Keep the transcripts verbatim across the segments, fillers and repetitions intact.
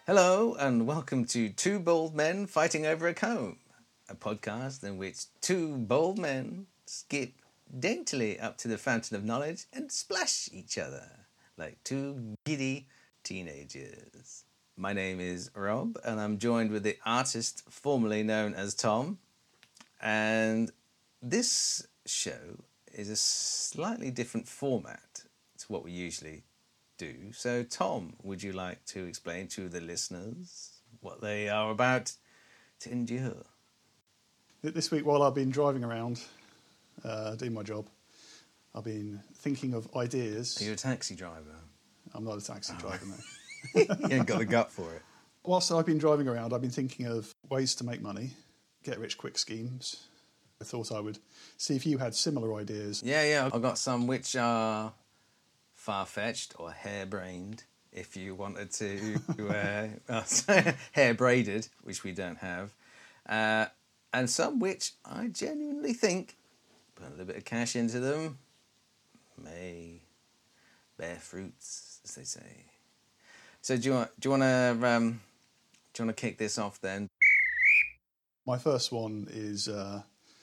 Hello and welcome to Two Bald Men Fighting Over a Comb, a podcast in which two bald men skip daintily up to the fountain of knowledge and splash each other like two giddy teenagers. My name is Rob and I'm joined with the artist formerly known as Tom, and this show is a slightly different format to what we usually do. So, Tom, would you like to explain to the listeners what they are about to endure? This week, while I've been driving around uh, doing my job, I've been thinking of ideas. Are you a taxi driver? I'm not a taxi oh. driver, no. You ain't got the gut for it. Whilst I've been driving around, I've been thinking of ways to make money, get-rich-quick schemes. I thought I would see if you had similar ideas. Yeah, yeah. I've got some which are far-fetched or hair-brained, if you wanted to, uh, hair-braided, which we don't have, uh, and some which I genuinely think, put a little bit of cash into them, may bear fruits, as they say. So do you want do you want to um, do you want to kick this off then? My first one is uh,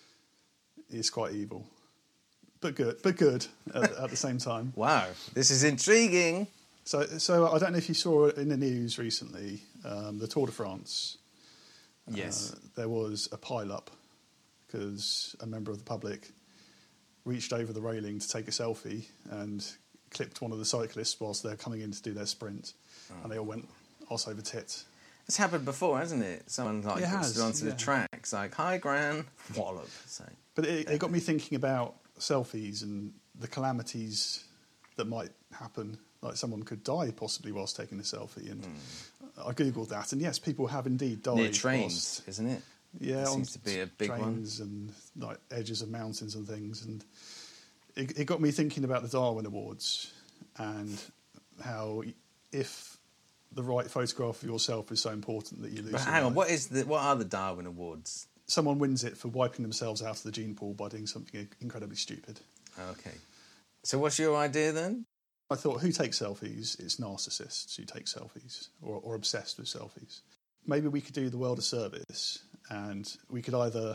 is quite evil. But good, but good at, at the same time. Wow, this is intriguing. So, so I don't know if you saw in the news recently, um, the Tour de France. Yes. Uh, there was a pile-up because a member of the public reached over the railing to take a selfie and clipped one of the cyclists whilst they're coming in to do their sprint, oh. and they all went arse over tit. It's happened before, hasn't it? Someone like stood onto yeah. the tracks, like, "Hi, Gran," wallop. So. But it, it got me thinking about selfies and the calamities that might happen. Like someone could die possibly whilst taking a selfie, and mm. I googled that, and yes, people have indeed died. Near trains, whilst, isn't it? Yeah, it on seems to be a big trains one. And like edges of mountains and things, and it, it got me thinking about the Darwin Awards and how if the right photograph of yourself is so important that you lose. But hang on, what is the what are the Darwin Awards? Someone wins it for wiping themselves out of the gene pool by doing something incredibly stupid. Okay. So what's your idea then? I thought, who takes selfies? It's narcissists who take selfies or, or obsessed with selfies. Maybe we could do the world a service and we could either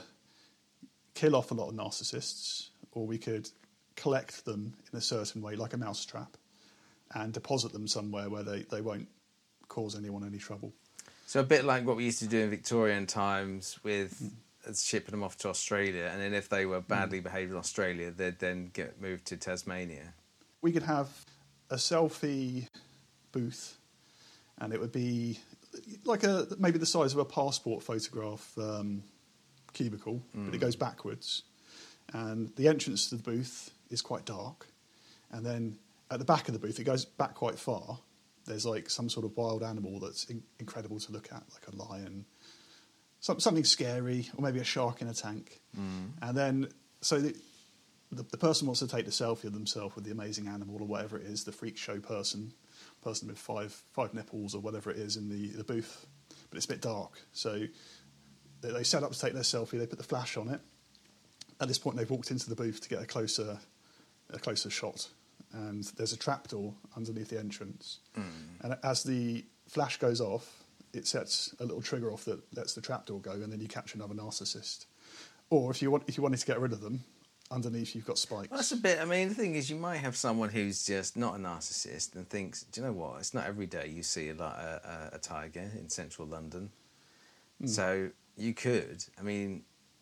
kill off a lot of narcissists or we could collect them in a certain way, like a mousetrap, and deposit them somewhere where they, they won't cause anyone any trouble. So a bit like what we used to do in Victorian times with mm. shipping them off to Australia, and then if they were badly mm. behaved in Australia, they'd then get moved to Tasmania. We could have a selfie booth, and it would be like a maybe the size of a passport photograph um, cubicle, mm. but it goes backwards. And the entrance to the booth is quite dark, and then at the back of the booth, it goes back quite far. There's like some sort of wild animal that's in- incredible to look at, like a lion, some, something scary, or maybe a shark in a tank. Mm. And then, so the, the, the person wants to take the selfie of themselves with the amazing animal or whatever it is, the freak show person, person with five five nipples or whatever it is in the, the booth. But it's a bit dark. So they, they set up to take their selfie, they put the flash on it. At this point, they've walked into the booth to get a closer, a closer shot. And there's a trapdoor underneath the entrance. Mm. And as the flash goes off, it sets a little trigger off that lets the trapdoor go, and then you catch another narcissist. Or if you want, if you wanted to get rid of them, underneath you've got spikes. Well, that's a bit. I mean, the thing is, you might have someone who's just not a narcissist and thinks, do you know what? It's not every day you see like a, a, a tiger in central London. Mm. So you could. I mean.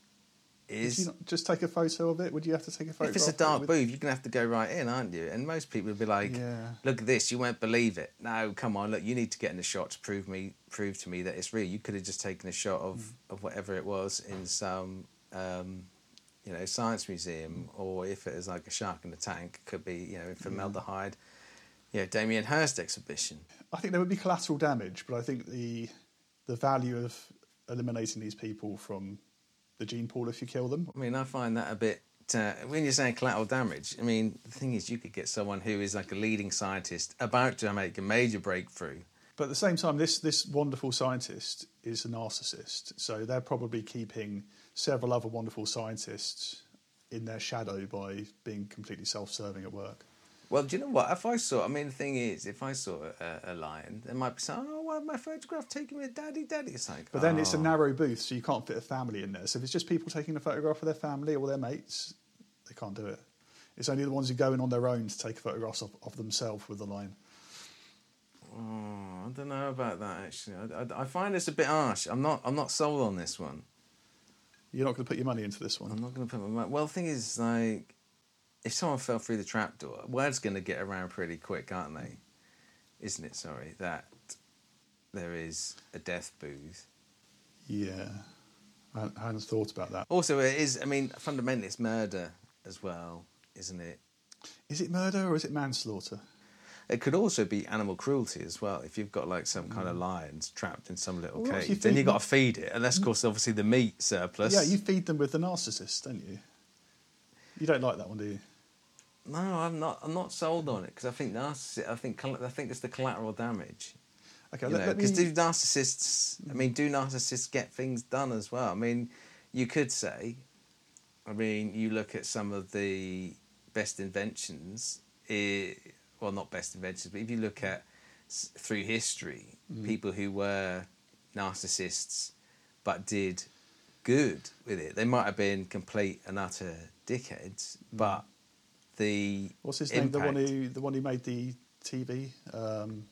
Is, Would you not just take a photo of it? Would you have to take a photo? If it's a dark booth, you're going to have to go right in, aren't you? And most people would be like, yeah. Look at this, you won't believe it. No, come on, look, you need to get in the shot to prove me, prove to me that it's real. You could have just taken a shot of, mm. of whatever it was in some, um, you know, science museum, mm. or if it was like a shark in a tank, it could be, you know, formaldehyde, yeah. you know, Damien Hirst exhibition. I think there would be collateral damage, but I think the the value of eliminating these people from the gene pool if you kill them. I mean, I find that a bit... Uh, when you're saying collateral damage, I mean, the thing is you could get someone who is like a leading scientist about to make a major breakthrough. But at the same time, this, this wonderful scientist is a narcissist, so they're probably keeping several other wonderful scientists in their shadow by being completely self-serving at work. Well, do you know what? If I saw... I mean, the thing is, if I saw a, a lion, there might be saying, oh, I have my photograph taken with Daddy, Daddy. It's like, But then oh. it's a narrow booth, so you can't fit a family in there. So if it's just people taking a photograph of their family or their mates, they can't do it. It's only the ones who go in on their own to take photographs of, of themselves with the line. Oh, I don't know about that actually. I, I, I find this a bit harsh. I'm not. I'm not sold on this one. You're not going to put your money into this one. I'm not going to put my money. Well, the thing is, like, if someone fell through the trapdoor, word's going to get around pretty quick, aren't they? Isn't it? Sorry, that there is a death booth. Yeah, I, I hadn't thought about that. Also, it is. I mean, fundamentally, it's murder as well, isn't it? Is it murder or is it manslaughter? It could also be animal cruelty as well. If you've got like some kind of lions trapped in some little Well, cage, you then feed you've got them- to feed it, and that's of course obviously the meat surplus. Yeah, you feed them with the narcissist, don't you? You don't like that one, do you? No, I'm not. I'm not sold on it because I think narciss- I think coll- I think it's the collateral damage. Okay, You let, know, let me... because do narcissists? I mean, do narcissists get things done as well? I mean, you could say. I mean, you look at some of the best inventions. Eh, well, not best inventions, but if you look at s- through history, Mm. people who were narcissists but did good with it. They might have been complete and utter dickheads, but the What's his name? The impact, one who the one who made the T V. Um,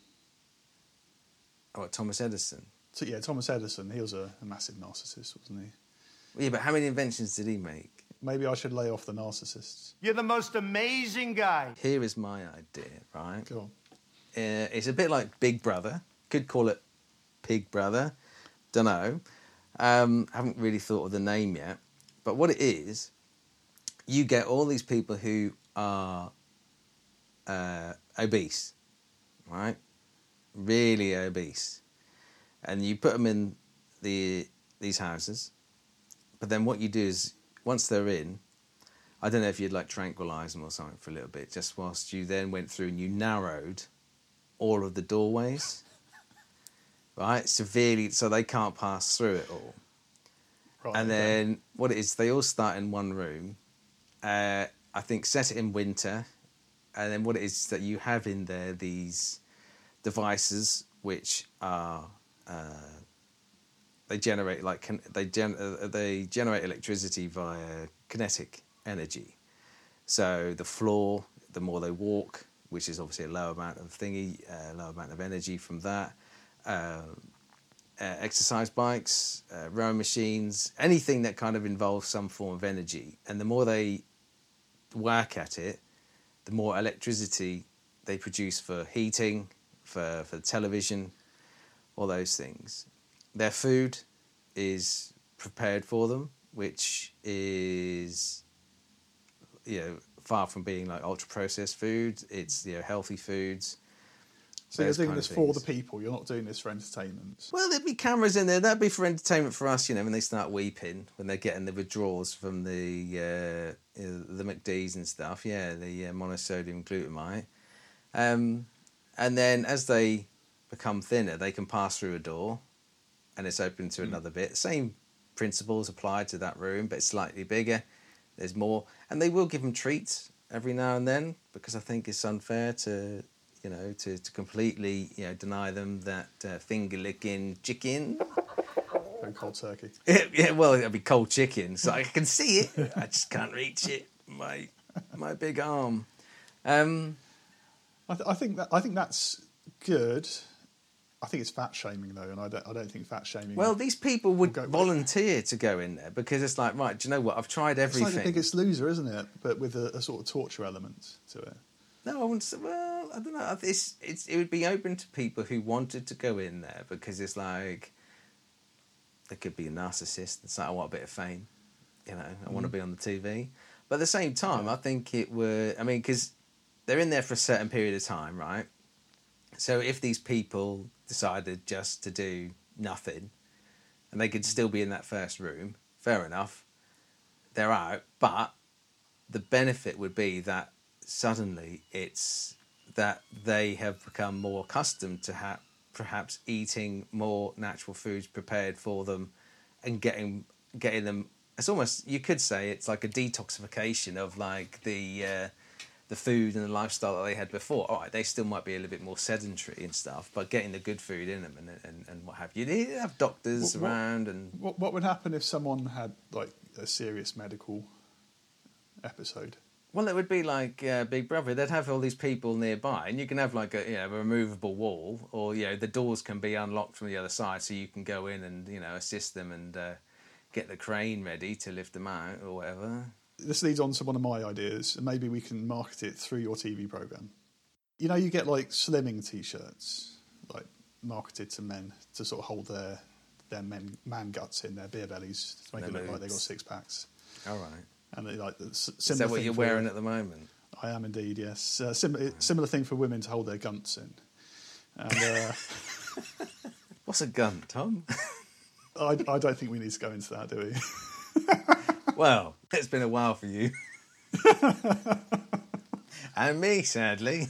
oh, Thomas Edison. so yeah, Thomas Edison. He was a, a massive narcissist, wasn't he? Yeah, but how many inventions did he make? Maybe I should lay off the narcissists. You're the most amazing guy. Here is my idea, right? Go on. Uh, it's a bit like Big Brother. Could call it Pig Brother. Don't know. Um, haven't really thought of the name yet. But what it is, you get all these people who are uh, obese, right? Really obese, and you put them in the these houses. But then what you do is, once they're in, I don't know if you'd like tranquilise them or something for a little bit, just whilst you then went through and you narrowed all of the doorways, right? Severely, so they can't pass through it all. Right, And okay. then what it is, they all start in one room. Uh, I think set it in winter. And then what it is that you have in there these devices which are... Uh, They generate like con- they gen- uh, they generate electricity via kinetic energy. So the floor, the more they walk, which is obviously a low amount of thingy, uh, low amount of energy from that. Uh, uh, exercise bikes, uh, rowing machines, anything that kind of involves some form of energy. And the more they work at it, the more electricity they produce for heating, for for television, all those things. Their food is prepared for them, which is, you know, far from being like ultra processed food. It's, you know, healthy foods. So you're those doing kind this of for the things. people. You're not doing this for entertainment. Well, there'd be cameras in there. That'd be for entertainment for us, you know, when they start weeping, when they're getting the withdrawals from the uh, you know, the McD's and stuff. Yeah, the uh, monosodium glutamate. Um, and then as they become thinner, they can pass through a door, and it's open to another bit. Same principles apply to that room, but it's slightly bigger. There's more, and they will give them treats every now and then, because I think it's unfair to, you know, to, to completely, you know, deny them that uh, finger licking chicken. Very cold turkey. Yeah, well, it'll be cold chicken, so I can see it. I just can't reach it. My my big arm. Um, I, th- I think that I think that's good. I think it's fat shaming though, and I don't. I don't think fat shaming. well, these people would Go- volunteer to go in there because it's like, right, do you know what? I've tried it's everything. like The Biggest Loser, isn't it? But with a, a sort of torture element to it. No, I wouldn't say, well, I don't know. It's, it's, it would be open to people who wanted to go in there because it's like, they could be a narcissist and say, I want a bit of fame. You know, I want to be on the T V. But at the same time, I think it would, I mean, because they're in there for a certain period of time, right? So if these people decided just to do nothing and they could still be in that first room, fair enough, they're out. But the benefit would be that suddenly it's that they have become more accustomed to ha- perhaps eating more natural foods prepared for them and getting getting them. It's almost, you could say it's like a detoxification of like the uh, the food and the lifestyle that they had before. All right, they still might be a little bit more sedentary and stuff, but getting the good food in them and and, and what have you. You have doctors What- what- around and What, what would happen if someone had like a serious medical episode? well, it would be like uh, Big Brother. They'd have all these people nearby, and you can have like a you know a removable wall, or you know the doors can be unlocked from the other side, so you can go in and you know assist them and uh, get the crane ready to lift them out or whatever. This leads on to one of my ideas, and maybe we can market it through your T V program. You know, you get like slimming T-shirts, like marketed to men to sort of hold their their men man guts in their beer bellies to make Their it look like they got moves. six packs. All right. And they, like the s- Is similar that what thing you're for- wearing at the moment? I am indeed, yes. Uh, sim- similar thing for women to hold their gunts in. And uh, What's a gun, Tom? I, I don't think we need to go into that, do we? Well, it's been a while for you. And me, sadly.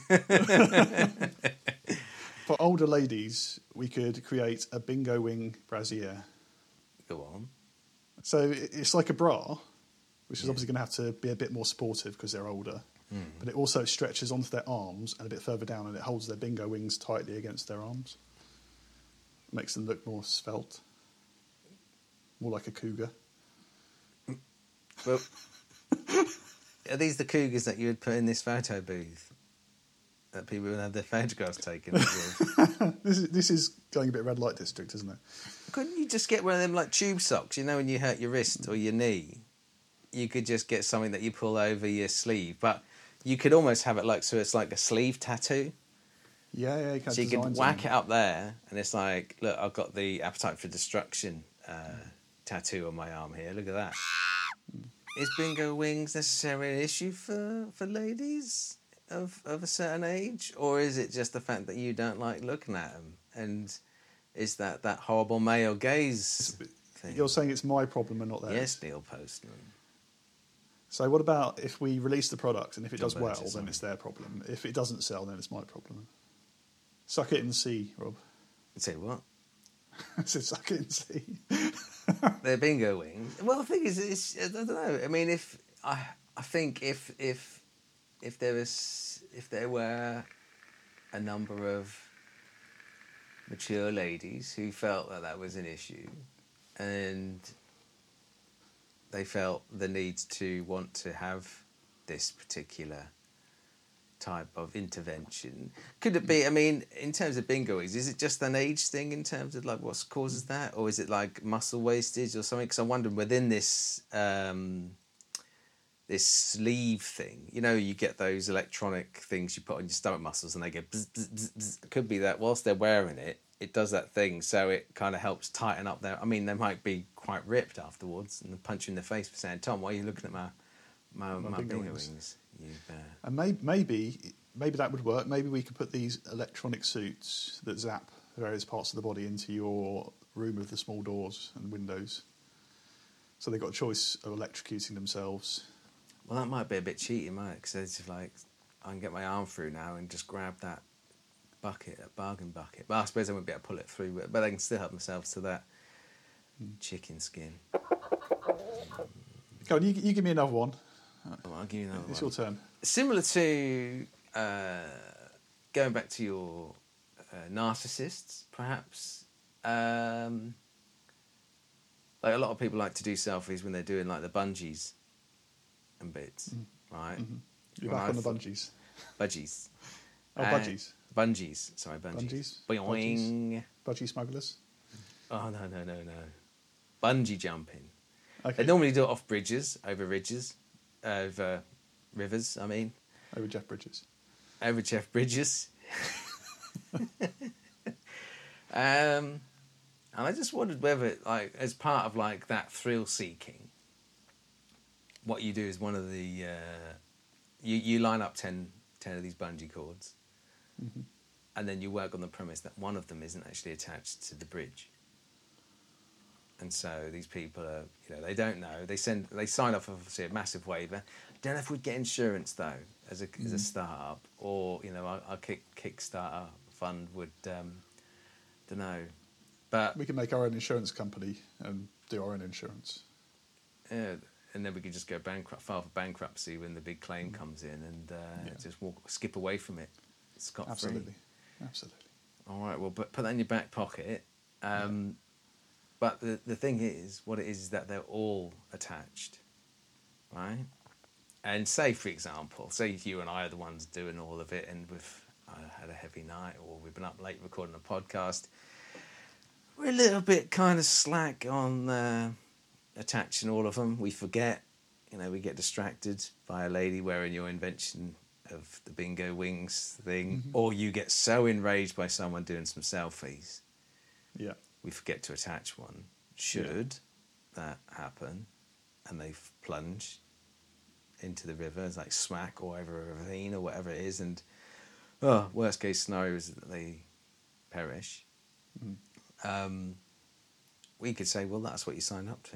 For older ladies, we could create a bingo wing brassiere. Go on. So it- it's like a bra, which is obviously going to have to be a bit more sportive because they're older. But it also stretches onto their arms and a bit further down, and it holds their bingo wings tightly against their arms. Makes them look more svelte, more like a cougar. Well, are these the cougars that you would put in this photo booth? That people would have their photographs taken with? This is this is going a bit red light district, isn't it? Couldn't you just get one of them like tube socks? You know when you hurt your wrist or your knee? You could just get something that you pull over your sleeve. But you could almost have it like, so it's like a sleeve tattoo. Yeah, yeah. You can So you could whack it up there, and it's like, look, I've got the Appetite for Destruction uh, tattoo on my arm here. Look at that. Is bingo wings necessarily an issue for, for ladies of of a certain age, or is it just the fact that you don't like looking at them? And is that that horrible male gaze thing? You're saying it's my problem and not theirs. Yes, Neil Postman. So what about if we release the product and if it John does well, Burgess, then sorry. it's their problem. If it doesn't sell, then it's my problem. Suck it and see, Rob. Say what? I said suck it and see. They're bingo wings. Well, the thing is, it's, I don't know. I mean, if I, I think if if if there was if there were a number of mature ladies who felt that that was an issue, and they felt the need to want to have this particular type of intervention. Could it be, I mean, in terms of bingo wings, is it just an age thing in terms of like what causes that? Or is it like muscle wastage or something? Because I'm wondering within this um, this sleeve thing, you know, you get those electronic things you put on your stomach muscles and they go bzz, bzz, bzz, bzz. It could be that whilst they're wearing it, it does that thing, so it kind of helps tighten up their... I mean, they might be quite ripped afterwards and punch you in the face for saying, Tom, why are you looking at my, my, my, My bingo bingo wings." wings? You've, uh, And may, maybe maybe that would work. Maybe we could put these electronic suits that zap various parts of the body into your room with the small doors and windows. So they've got a choice of electrocuting themselves. Well, that might be a bit cheating, might it? Because it's just like, I can get my arm through now and just grab that bucket, that bargain bucket. But I suppose I won't be able to pull it through, but, but they can still help themselves to that chicken skin. Go on, you, you give me another one. Oh, I'll give you another It's one. your turn. Similar to uh, going back to your uh, narcissists, perhaps. Um, like a lot of people like to do selfies when they're doing like the bungees and bits, right? You're When back I on the thought- bungees. Budgies. Oh, Uh, bungees. Bungees. Sorry, bungees. Bungees? Boing. Budgie smugglers. Oh, no, no, no, no. Bungee jumping. Okay. They normally do it off bridges, over ridges, over rivers, I mean. Over Jeff Bridges. Over Jeff Bridges. um, and I just wondered whether, like, as part of like that thrill seeking, what you do is one of the uh, you you line up ten, ten of these bungee cords, Mm-hmm. and then you work on the premise that one of them isn't actually attached to the bridge. And so these people are, you know, they don't know. They send, they sign off obviously a massive waiver. Don't know if we'd get insurance though, as a as a startup, or you know, our, our kick Kickstarter fund would, um, don't know, but We can make our own insurance company and do our own insurance. yeah, and then we could just go bankrupt, file for bankruptcy when the big claim comes in, and uh, Yeah. just walk, skip away from it, scot free. Absolutely, absolutely. All right, well, but put that in your back pocket. Um, But the the thing is, what it is is that they're all attached, right? And say, for example, say you and I are the ones doing all of it, and we've uh, had a heavy night, or we've been up late recording a podcast. We're a little bit kind of slack on uh, attaching all of them. We forget, you know, we get distracted by a lady wearing your invention of the bingo wings thing, Mm-hmm. or you get so enraged by someone doing some selfies, Yeah, we forget to attach one. Should that happen, and they f- plunge into the river, it's like smack or over a ravine or whatever it is, and oh, worst case scenario is that they perish. Mhm. Um, we could say, well, that's what you signed up to.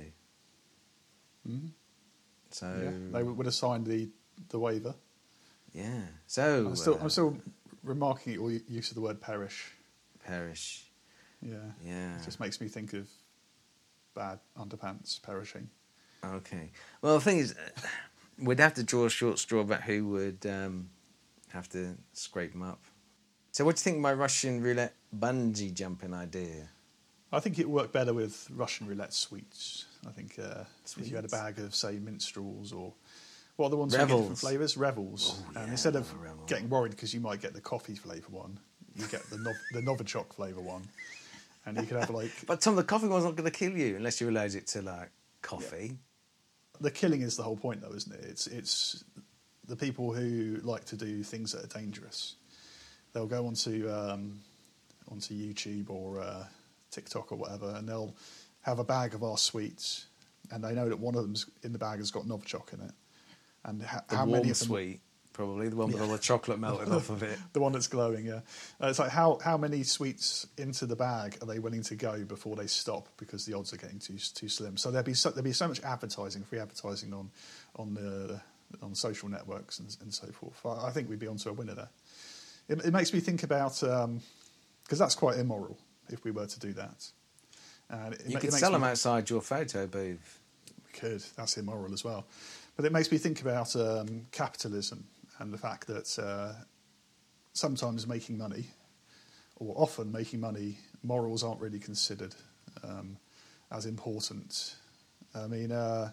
Mhm. So yeah. They would have signed the the waiver. yeah. So I'm still, uh, I'm still remarking at your use of the word perish. perish. Yeah, Yeah. it just makes me think of bad underpants perishing. Okay. Well, the thing is, uh, we'd have to draw a short straw about who would um, have to scrape them up. So, what do you think of my Russian roulette bungee jumping idea? I think it worked better with Russian roulette sweets. I think uh, if you had a Sweets? bag of, say, minstrels or what are the ones that get Revels. different flavours? Revels. Oh, and yeah, instead of a Revel. getting worried because you might get the coffee flavour one, you get the Nov- the Novichok flavour one, and you could have like But Tom, the coffee one's not going to kill you unless you're allergic to like coffee. the killing is the whole point, though, isn't it? It's it's the people who like to do things that are dangerous. They'll go onto um, onto YouTube or uh, TikTok or whatever, and they'll have a bag of our sweets, and they know that one of them's in the bag has got Novichok in it, and ha- The how warm many of them, sweet, probably the one with all the chocolate melted off of it. the one that's glowing, yeah. Uh, it's like how how many sweets into the bag are they willing to go before they stop because the odds are getting too too slim. So there'd be so, there'd be so much advertising, free advertising on on the on social networks and, and so forth. I, I think we'd be onto a winner there. It, it makes me think about because that's quite immoral if we were to do that. And it, You ma- could it makes sell me- them outside your photo booth. We could. That's immoral as well. But it makes me think about um, capitalism and the fact that uh, sometimes making money, or often making money, morals aren't really considered um, as important. I mean, uh,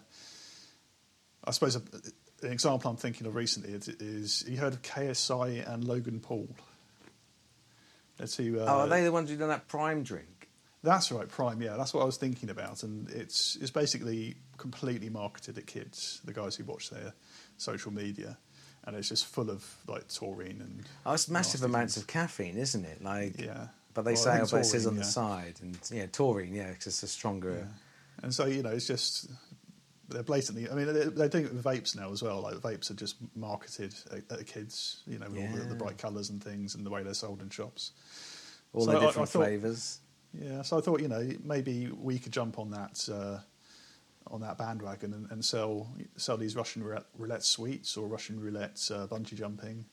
I suppose a, an example I'm thinking of recently is, is you heard of K S I and Logan Paul? They're two, uh, Oh, are they the ones who done that prime drink? That's right, Prime. Yeah, that's what I was thinking about, and it's it's basically completely marketed at kids, the guys who watch their social media, and it's just full of like taurine and. Oh, it's massive nasty amounts things. of caffeine, isn't it? Like, Yeah. But they Well, I say, think oh, but it says taurine, on the yeah. side, and yeah, taurine, yeah, because it's a stronger. Yeah. And so you know, it's just they're blatantly. I mean, they're, they're doing it with vapes now as well. Like vapes are just marketed at, at kids, you know, with all the, the Yeah. bright colours and things, and the way they're sold in shops. All So the I- I different thought- flavours. Yeah, so I thought, you know, maybe we could jump on that uh, on that bandwagon and, and sell sell these Russian roulette, roulette sweets or Russian roulette uh, bungee jumping.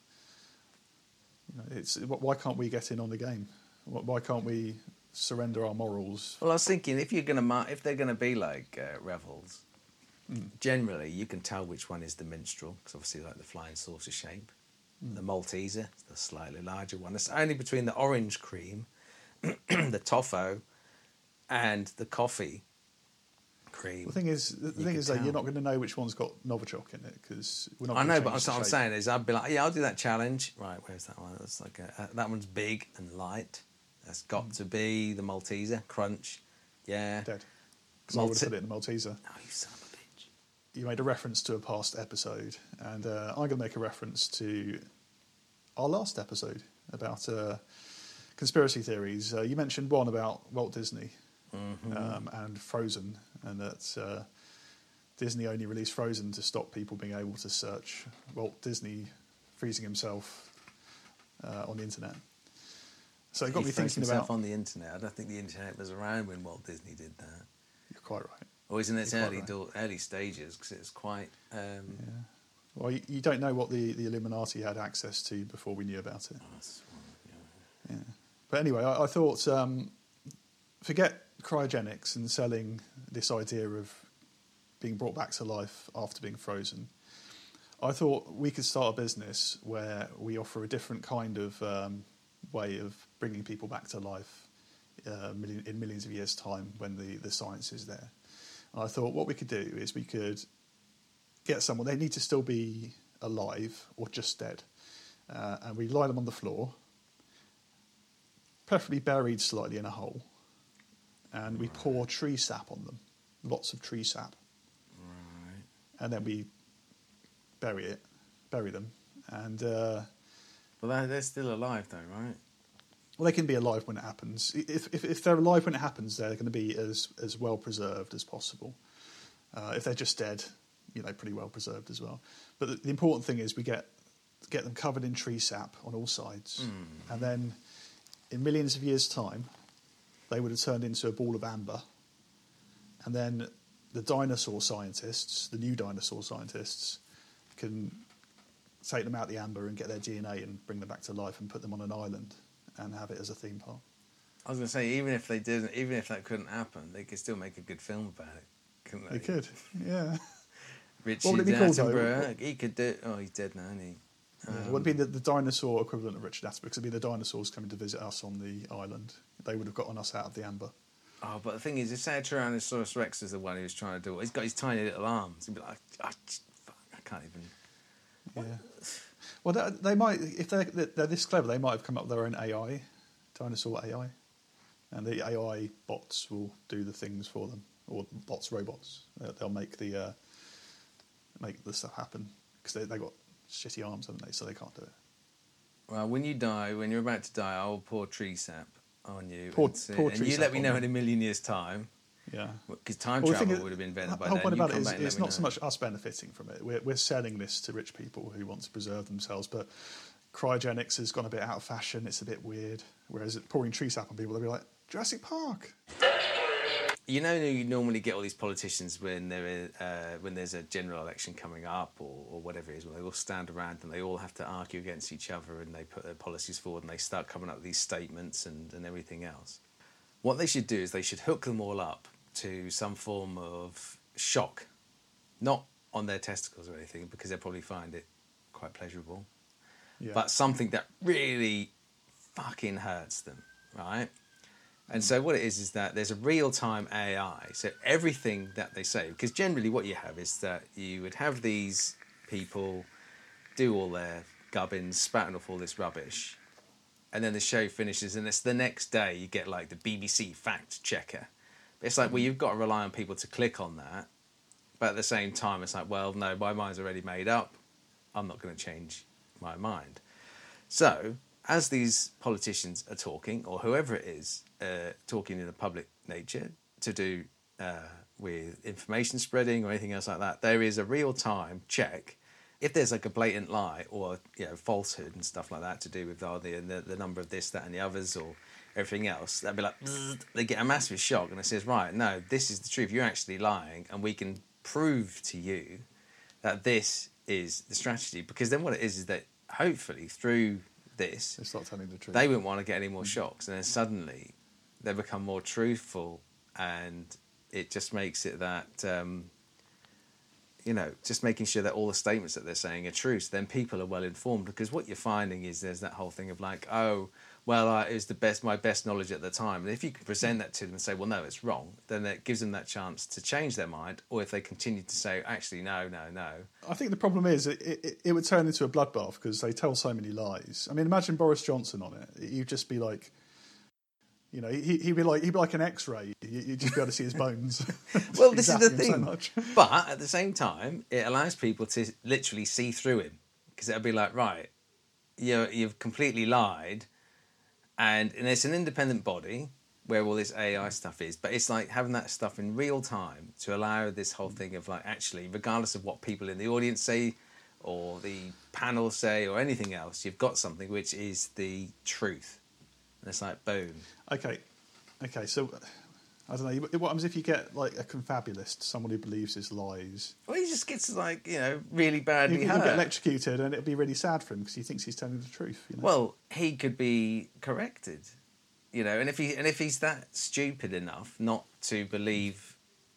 You know, it's why can't we get in on the game? Why why can't we surrender our morals? Well, I was thinking if you're gonna mar- if they're gonna be like uh, revels, generally you can tell which one is the minstrel because obviously like the flying saucer shape. The Malteser, the slightly larger one. It's only between the orange cream, the toffo, and the coffee cream. The thing is, the You thing could is that tell. you're not going to know which one's got Novichok in it because we're not. I gonna know, but change that's the what I'm shape. saying is I'd be like, yeah, I'll do that challenge. Right, where's that one? That's like a, uh, that one's big and light. That's got to be the Malteser crunch. Yeah. Dead. Because I would Malte- have put it in the Malteser. Oh, you son of a bitch. You made a reference to a past episode, and uh, I'm going to make a reference to our last episode about uh, conspiracy theories. Uh, you mentioned one about Walt Disney Mm-hmm. um, and Frozen, and that uh, Disney only released Frozen to stop people being able to search Walt Disney freezing himself uh, on the internet. So it got he me froze thinking himself about. on the internet. I don't think the internet was around when Walt Disney did that. You're quite right. Or was in its You're quite early right. do- early stages because it was quite. Um, Yeah. Well, you, you don't know what the, the Illuminati had access to before we knew about it. oh, that's- yeah. Yeah. But anyway, I, I thought um, forget cryogenics and selling this idea of being brought back to life after being frozen. I thought we could start a business where we offer a different kind of um, way of bringing people back to life uh, million, in millions of years' time when the, the science is there. And I thought what we could do is we could get someone, they need to still be alive or just dead, uh, and we lie them on the floor, preferably buried slightly in a hole, and we pour tree sap on them, lots of tree sap. Right. And then we bury it, bury them, and... Uh, Well, they're still alive though, right? Well, they can be alive when it happens. If, if, if they're alive when it happens, they're going to be as, as well preserved as possible. Uh, if they're just dead, you know, pretty well preserved as well. But the, the important thing is we get get them covered in tree sap on all sides, mm. and then in millions of years' time, they would have turned into a ball of amber, and then the dinosaur scientists, the new dinosaur scientists, can take them out the amber and get their D N A and bring them back to life and put them on an island and have it as a theme park. I was going to say, even if they didn't, even if that couldn't happen, they could still make a good film about it, couldn't they? They could, yeah. Richie What would it be called, though? Attenborough, he could do. Oh, he's dead now, isn't he? Yeah, Um, it would be the, the dinosaur equivalent of Richard Attenborough, because it'd be the dinosaurs coming to visit us on the island. They would have gotten us out of the amber. Oh, but the thing is, if say Tyrannosaurus Rex is the one who's trying to do it, he's got his tiny little arms. He'd be like, I, fuck, I can't even. Yeah. Well, they, they might, if they're, they're this clever, they might have come up with their own A I, dinosaur A I. And the A I bots will do the things for them, or bots, robots. They'll, they'll make the uh, make the stuff happen, because they, they've got shitty arms, haven't they, so they can't do it. Well, when you die, when you're about to die, I'll pour tree sap on you. Pour, and, see- pour and tree you sap let me on know me. in a million years' time. Yeah. Because time Well, the thing travel is, would have been invented by the whole then. point You about it come is back and it's let me not so know. much us benefiting from it. We're, we're selling this to rich people who want to preserve themselves, but cryogenics has gone a bit out of fashion. It's a bit weird. Whereas pouring tree sap on people, they'll be like, Jurassic Park. You know, you normally get all these politicians when there is, uh, when there's a general election coming up or, or whatever it is, where they all stand around and they all have to argue against each other and they put their policies forward and they start coming up with these statements and, and everything else. What they should do is they should hook them all up to some form of shock, not on their testicles or anything, because they'll probably find it quite pleasurable, Yeah. but something that really fucking hurts them, right? And so what it is is that there's a real-time A I. So everything that they say, because generally what you have is that you would have these people do all their gubbins, spouting off all this rubbish, and then the show finishes, and it's the next day you get like the B B C fact checker. It's like, well, you've got to rely on people to click on that, but at the same time, it's like, well, no, my mind's already made up. I'm not going to change my mind. So as these politicians are talking, or whoever it is, uh, talking in a public nature to do uh, with information spreading or anything else like that, there is a real-time check. If there's like a blatant lie or, you know, falsehood and stuff like that to do with oh, the, the the number of this, that, and the others, or everything else, they'll be like, bzzz, they get a massive shock, and it says, right, no, this is the truth. You're actually lying, and we can prove to you that this is the strategy. Because then what it is is that hopefully through this, They start telling the truth. they wouldn't want to get any more shocks, and then suddenly they become more truthful, and it just makes it that, um, you know, just making sure that all the statements that they're saying are true, so then people are well informed. Because what you're finding is there's that whole thing of like, oh, well, uh, it was the best, my best knowledge at the time. And if you can present that to them and say, well, no, it's wrong, then it gives them that chance to change their mind. Or if they continue to say, actually, no, no, no. I think the problem is it, it, it would turn into a bloodbath because they tell so many lies. I mean, imagine Boris Johnson on it. You'd just be like, you know, he, he'd be like he'd be like an X-ray. You- You'd just be able to see his bones. Well, this is the Examine him so thing. much. But at the same time, it allows people to literally see through him. Because it'll be like, right, you're, you've completely lied. And, and it's an independent body where all this A I stuff is. But it's like having that stuff in real time to allow this whole thing of like, actually, regardless of what people in the audience say or the panel say or anything else, you've got something which is the truth. And it's like, boom. Okay, okay. So I don't know. What happens if you get like a confabulist, someone who believes his lies? Well, he just gets like, you know, really badly He'll hurt. get electrocuted, and it'll be really sad for him because he thinks he's telling the truth. You know? Well, he could be corrected, you know, and if he and if he's that stupid enough not to believe,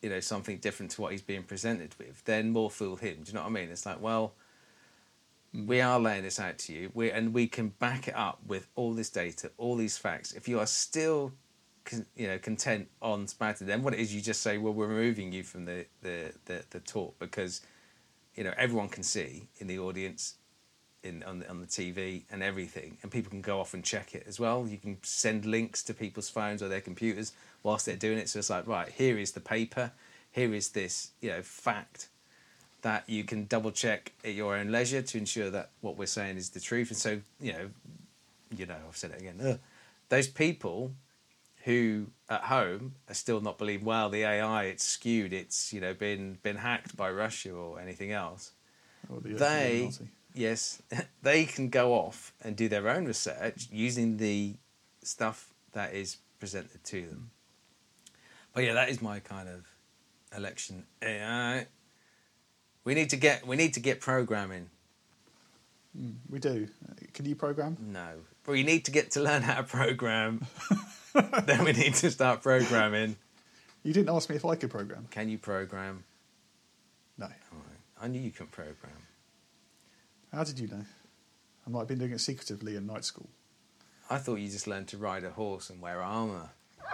you know, something different to what he's being presented with, then more fool him. Do you know what I mean? It's like, well, we are laying this out to you, we and we can back it up with all this data, all these facts. If you are still, con, you know, content on spatter, then what it is, you just say, well, we're removing you from the the the, the talk because, you know, everyone can see in the audience, in on the on the T V and everything, and people can go off and check it as well. You can send links to people's phones or their computers whilst they're doing it. So it's like, right, here is the paper, here is this, you know, fact that you can double check at your own leisure to ensure that what we're saying is the truth. And so, you know, you know, I've said it again. Ugh. Those people who at home are still not believing, well, the A I, it's skewed, it's, you know, been been hacked by Russia or anything else. Or the, uh, they, the Nazi. yes, they can go off and do their own research using the stuff that is presented to them. But yeah, that is my kind of election A I. We need to get we need to get programming. Mm, we do. Can you program? No, but we need to get to learn how to program. Then we need to start programming. You didn't ask me if I could program. Can you program? No. All right. I knew you couldn't program. How did you know? I might have been doing it secretively in night school. I thought you just learned to ride a horse and wear armour.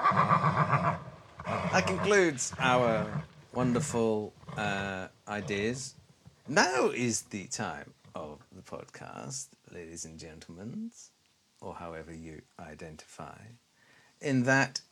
That concludes our wonderful uh, ideas. Now is the time of the podcast, ladies and gentlemen, or however you identify, in that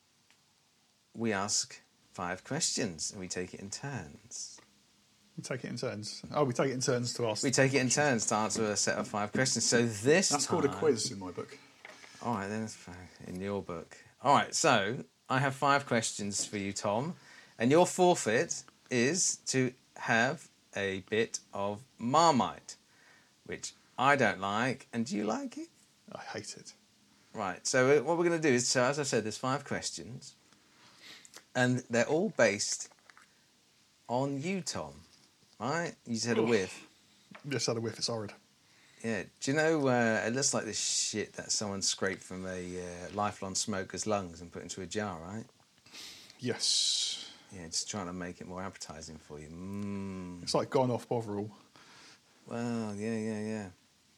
we ask five questions and we take it in turns. We take it in turns. Oh, we take it in turns to ask. We take it in turns to answer a set of five questions. So this That's time, called a quiz in my book. all right, then it's fine. In your book. All right, so I have five questions for you, Tom. And your forfeit is to have a bit of Marmite, which I don't like. And do you like it? I hate it. Right, so what we're going to do is, so as I said, there's five questions. And they're all based on you, Tom. Right? You just had a whiff. Just had a whiff. It's horrid. Yeah, do you know, uh, it looks like this shit that someone scraped from a uh, lifelong smoker's lungs and put into a jar, right? Yes. Yeah, just trying to make it more appetising for you. Mm. It's like gone off Bovril. Well, yeah, yeah, yeah.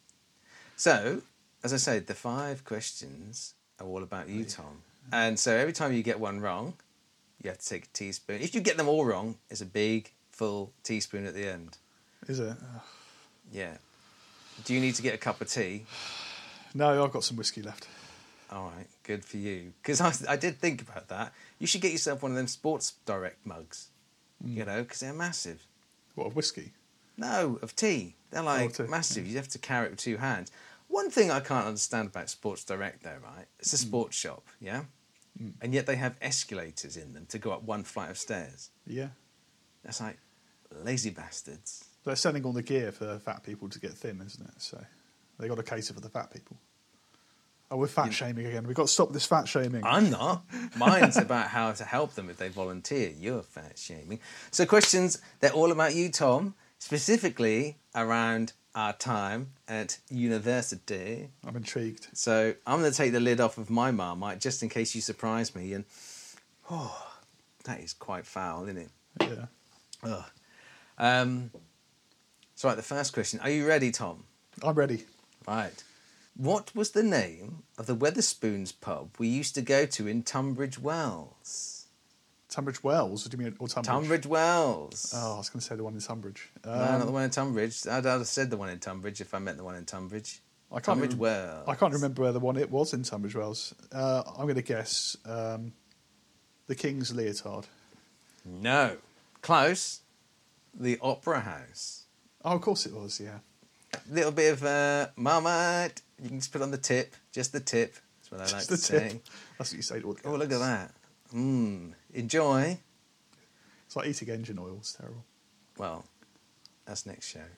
So, as I said, the five questions are all about you, Tom. And so every time you get one wrong, you have to take a teaspoon. If you get them all wrong, it's a big, full teaspoon at the end. Is it? Yeah. Do you need to get a cup of tea? No, I've got some whiskey left. All right, good for you. Because I, I did think about that. You should get yourself one of them Sports Direct mugs, mm. you know, because they're massive. What, of whiskey? No, of tea. They're like oh, tea. massive. Yeah. You have to carry it with two hands. One thing I can't understand about Sports Direct, though, right? It's a sports mm. shop, yeah? Mm. And yet they have escalators in them to go up one flight of stairs. Yeah. That's like lazy bastards. They're selling all the gear for fat people to get thin, isn't it? So they got to cater for the fat people. Oh, we're fat shaming again. We've got to stop this fat shaming. I'm not. Mine's about how to help them if they volunteer. You're fat shaming. So questions, they're all about you, Tom, specifically around our time at university. I'm intrigued. So I'm going to take the lid off of my Marmite just in case you surprise me. And, oh, that is quite foul, isn't it? Yeah. Ugh. Um, so, right, the first question. Are you ready, Tom? I'm ready. Right. What was the name of the Wetherspoons pub we used to go to in Tunbridge Wells? Tunbridge Wells? What do you mean? Or Tunbridge? Tunbridge Wells. Oh, I was going to say the one in Tunbridge. Um, no, not the one in Tunbridge. I'd have said the one in Tunbridge if I meant the one in Tunbridge. I can't Tunbridge rem- Wells. I can't remember where the one it was in Tunbridge Wells. Uh, I'm going to guess um, the King's Leotard. No. Close. The Opera House. Oh, of course it was, yeah. Little bit of uh, Marmite. You can just put on the tip. Just the tip. That's what I like Just to the say. tip. That's what you say to all the Oh, look at girls. that. Mmm. Enjoy. It's like eating engine oil. It's terrible. Well, that's next show.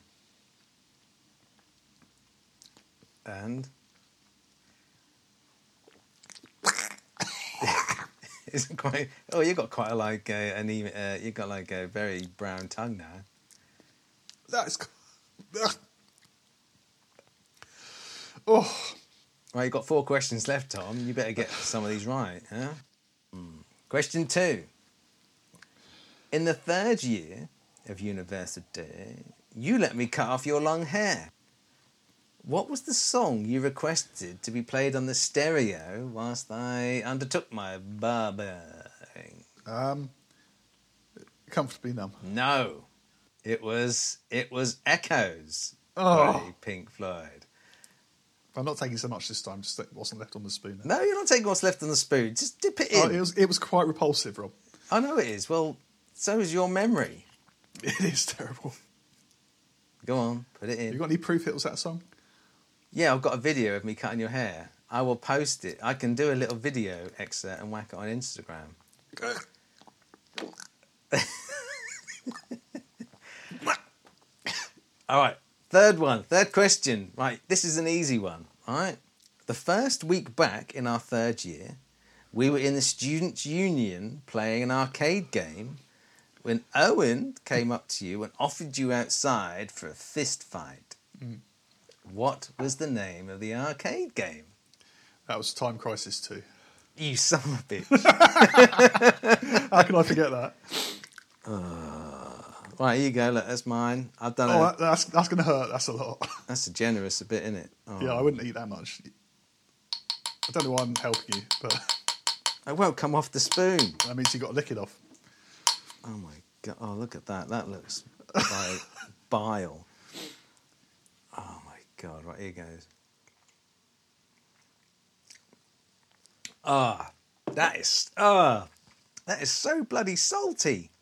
And it's quite. Oh, you got quite a, like uh, an even. Uh, you got like a very brown tongue now. That's. Oh. Right, you've got four questions left, Tom. You better get some of these right, huh? Mm. Question two. In the third year of university, you let me cut off your long hair. What was the song you requested to be played on the stereo whilst I undertook my barbering? Um, Comfortably Numb. No, it was it was Echoes Oh. by Pink Floyd. I'm not taking so much this time, just that it wasn't left on the spoon. No, you're not taking what's left on the spoon. Just dip it in. Oh, it was it was quite repulsive, Rob. I know it is. Well, so is your memory. It is terrible. Go on, put it in. You got any proof it was that song? Yeah, I've got a video of me cutting your hair. I will post it. I can do a little video excerpt and whack it on Instagram. All right, third one, third question. Right, this is an easy one. All right. The first week back in our third year, we were in the Students' Union playing an arcade game when Owen came up to you and offered you outside for a fist fight. Mm. What was the name of the arcade game? That was Time Crisis two. You son of a bitch. How can I forget that? Uh, right, here you go. Look, that's mine. I've done Oh, a, that, that's that's going to hurt. That's a lot. That's a generous a bit, isn't it? Oh. Yeah, I wouldn't eat that much. I don't know why I'm helping you, but It won't come off the spoon. that means you got to lick it off. Oh my god! Oh, look at that. That looks like bile. Oh my god! Right, here goes. Ah, oh, that is ah, oh, that is so bloody salty.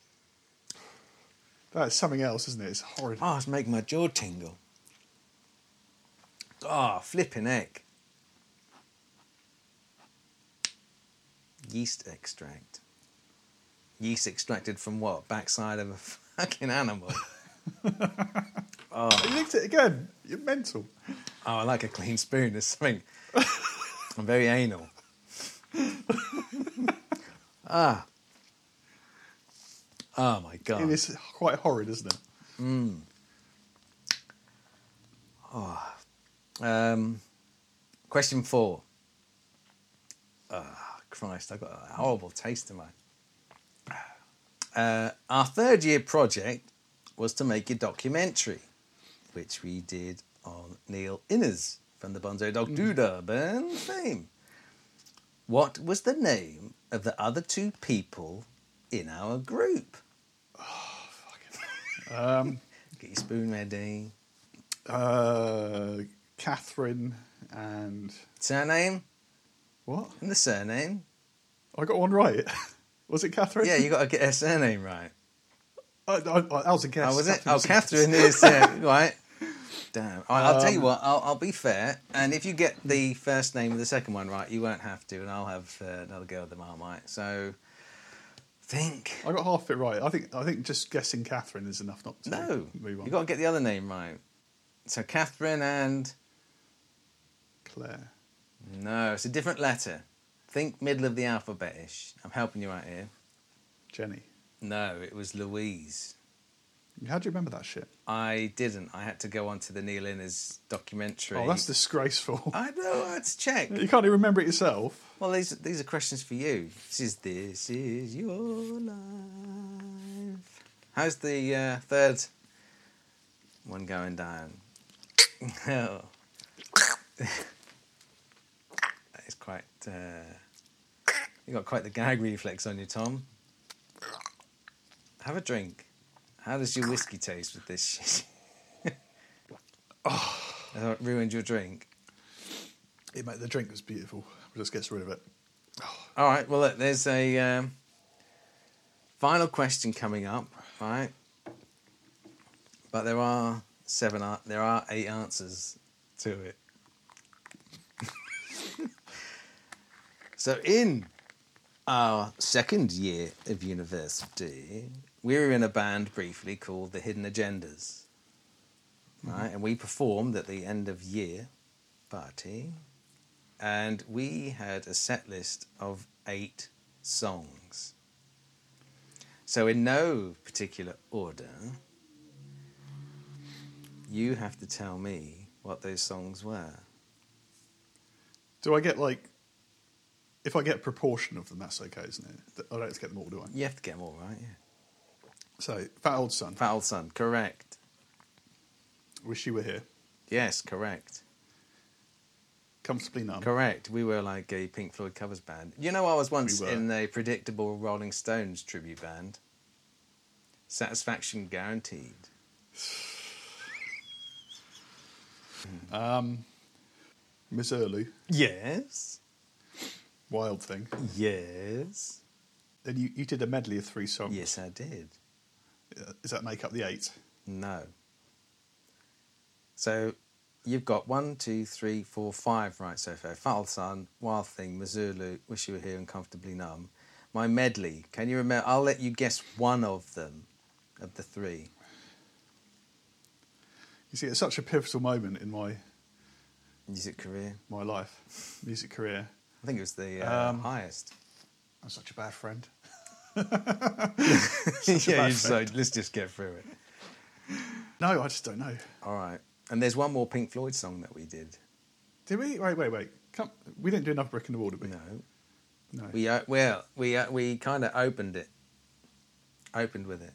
That's something else, isn't it? It's horrid. Oh, it's making my jaw tingle. Ah, oh, flipping heck. Yeast extract. Yeast extracted from what? Backside of a fucking animal. Oh. You licked it again. You're mental. Oh, I like a clean spoon. There's something. I'm very anal. ah. Oh my god. It is quite horrid, isn't it? Mm. Oh. Um, question four. Oh, Christ, I've got a horrible taste in my... Uh, our third year project was to make a documentary, which we did on Neil Innes from the Bonzo Dog mm. Duda band fame. What was the name of the other two people in our group? Oh, fucking um, Get your spoon ready. Uh, Catherine and... Surname? What? And the surname? I got one right. Was it Catherine? Yeah, you got to get her surname right. I, I, I, that was a guess. Oh, was it? Catherine Oh, was Catherine is uh, right. Damn. All right, I'll Um, tell you what. I'll, I'll be fair, and if you get the first name of the second one right, you won't have to, and I'll have uh, another go at the Marmite. So, think. I got half of it right. I think I think just guessing Catherine is enough not to No, move on. you got to get the other name right. So Catherine and Claire. no, it's a different letter. Think middle of the alphabet-ish. I'm helping you out here. Jenny. No, it was Louise. How do you remember that shit? I didn't. I had to go on to the Neil Innes documentary. Oh, that's disgraceful. I know. I had to check. You can't even remember it yourself. Well, these these are questions for you. This is this is your life. How's the uh, third one going down? Oh. It's quite. Uh, you got quite the gag reflex on you, Tom. Have a drink. How does your whiskey taste with this shit? Oh, has that ruined your drink? It made, the drink was beautiful. Just gets rid of it. Oh. All right. Well, look, there's a um, final question coming up. All right. But there are seven. There are eight answers to it. So in our second year of university, we were in a band briefly called the Hidden Agendas, right? And we performed at the end of year party, and we had a set list of eight songs. So in no particular order, you have to tell me what those songs were. Do I get like... If I get a proportion of them, that's okay, isn't it? I don't have to get them all, do I? You have to get them all right, yeah. So, Fat Old Son. Fat Old Son, correct. Wish You Were Here. Yes, correct. Comfortably Numb. Correct. We were like a Pink Floyd covers band. You know, I was once We were. in a predictable Rolling Stones tribute band. Satisfaction guaranteed. Um, Missouri. Yes. Wild Thing. Yes. Then you, you did a medley of three songs. Yes, I did. Uh, Does that make up the eight? No. So you've got one, two, three, four, five right so far. Fat Old Son, Wild Thing, Missouri, Wish You Were Here and Comfortably Numb. My medley, can you remember? I'll let you guess one of them, of the three. You see, it's such a pivotal moment in my Music career. my life, music career. I think it was the uh, Um, highest. I'm such a bad friend. yeah, bad you so friend. let's just get through it. No, I just don't know. All right. And there's one more Pink Floyd song that we did. Did we? Wait, wait, wait. Come, we didn't do enough Brick in the Wall, did we? No. No. We uh, well, we uh, we kind of opened it. Opened with it.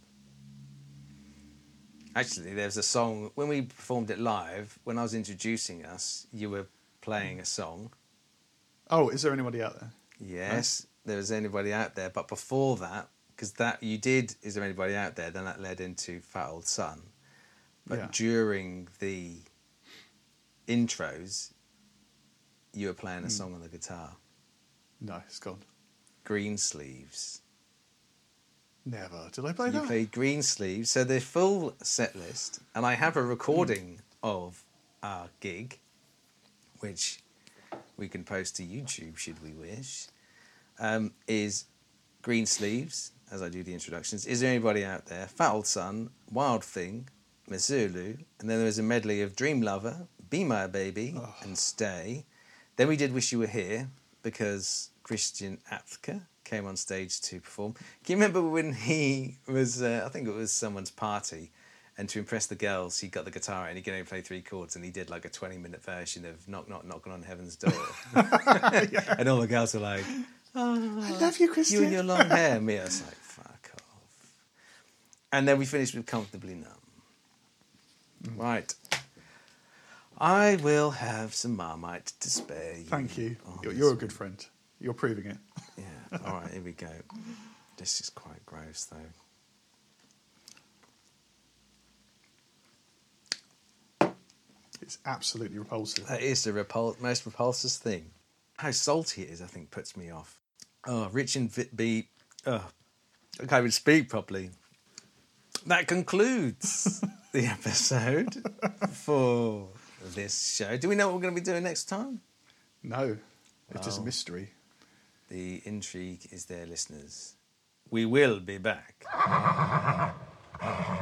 Actually, there's a song when we performed it live. When I was introducing us, you were playing a song. Oh, is there anybody out there? Yes, there was anybody out there. But before that, because that you did, is there anybody out there? Then that led into Fat Old Son. But Yeah. during the intros, you were playing a song on the guitar. No, it's gone. Green Sleeves. Never. Did I play You that? played Green Sleeves. So the full set list, and I have a recording of our gig, which we can post to YouTube should we wish, um, is Green Sleeves, as I do the introductions. Is there anybody out there? Fat Old Son, Wild Thing, Missouri, and then there was a medley of Dream Lover, Be My Baby, Oh. and Stay. Then we did Wish You Were Here, because Christian Apthke came on stage to perform. Can you remember when he was, uh, I think it was someone's party, and to impress the girls, he got the guitar out and he could only play three chords, and he did like a twenty-minute version of Knock, Knock, Knocking on Heaven's Door. And all the girls were like, oh, I love you, Christian. you and your long hair. And me, I was like, fuck off. And then we finished with Comfortably Numb. Right. I will have some Marmite to spare you. Thank you. on You're, this you're a one. good friend. You're proving it. Yeah. All right, here we go. This is quite gross, though. It's absolutely repulsive. That is the repul- most repulsive thing. How salty it is, I think, puts me off. Oh, Rich and Vit B. Oh, I can't even speak properly. That concludes the episode for this show. Do we know what we're going to be doing next time? No, it is a Wow. mystery. The intrigue is there, listeners. We will be back.